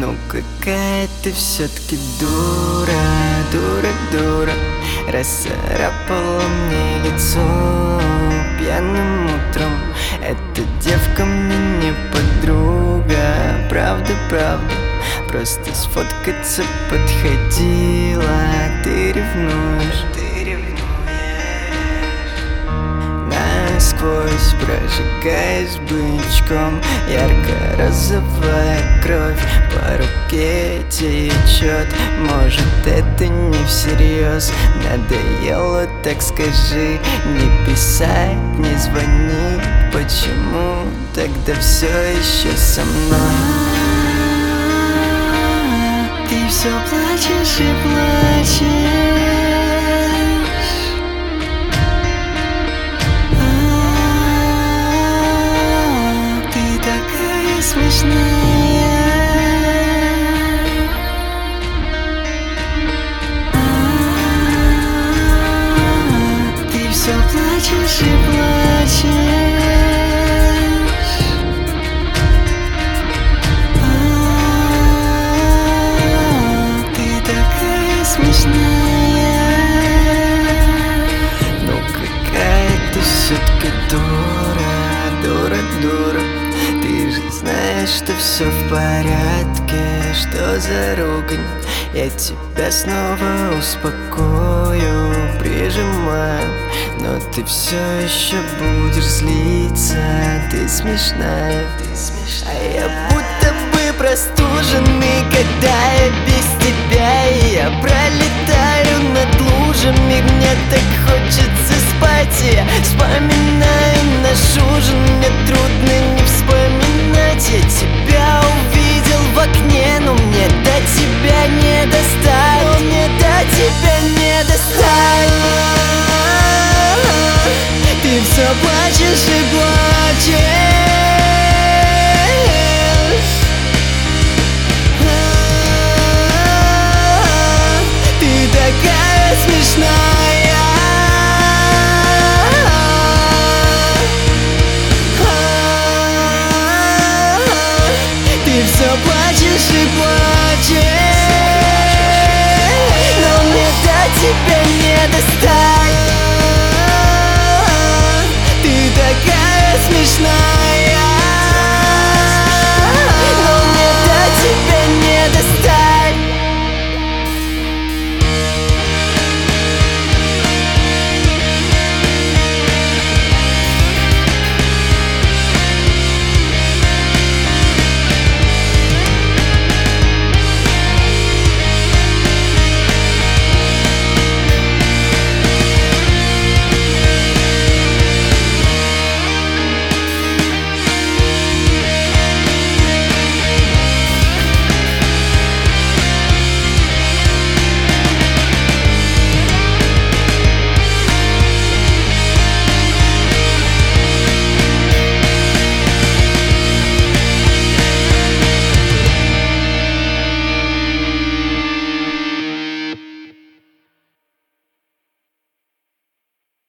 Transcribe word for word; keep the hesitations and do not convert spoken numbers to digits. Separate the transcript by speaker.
Speaker 1: Ну какая ты все-таки дура, дура, дура. Расцарапала мне лицо пьяным утром. Эта девка мне не подруга, правда, правда. Просто сфоткаться подходила. Ты ревнуешь, ты ревнуешь. Насквозь прожигаешь бычком. Ярко-розовая кровь по руке течет. Может, это не всерьез. Надоело, так скажи. Не писать, не звонить. Почему тогда все еще со мной? Ты все плачешь и плачешь. А, ты такая смешная. А, ты все плачешь и плачешь. Ну какая ты все-таки дура, дура, дура. Ты же знаешь, что все в порядке. Что за ругань? Я тебя снова успокою, прижимаю. Но ты все еще будешь злиться. Ты смешная, ты смешная. А я будто бы простуженный, когда я без тебя. И я пролетаю над лужами. Мне так хочется спать. И я вспоминаю наш ужин. Мне трудно не вспоминать. Я тебя увидел в окне, но мне до тебя не достать. Но мне до тебя не достать. Ты все плачешь и плачешь. Ты такая смешная. Ты все плачешь и плачешь. Но мне до тебя не достать. Ты такая смешная.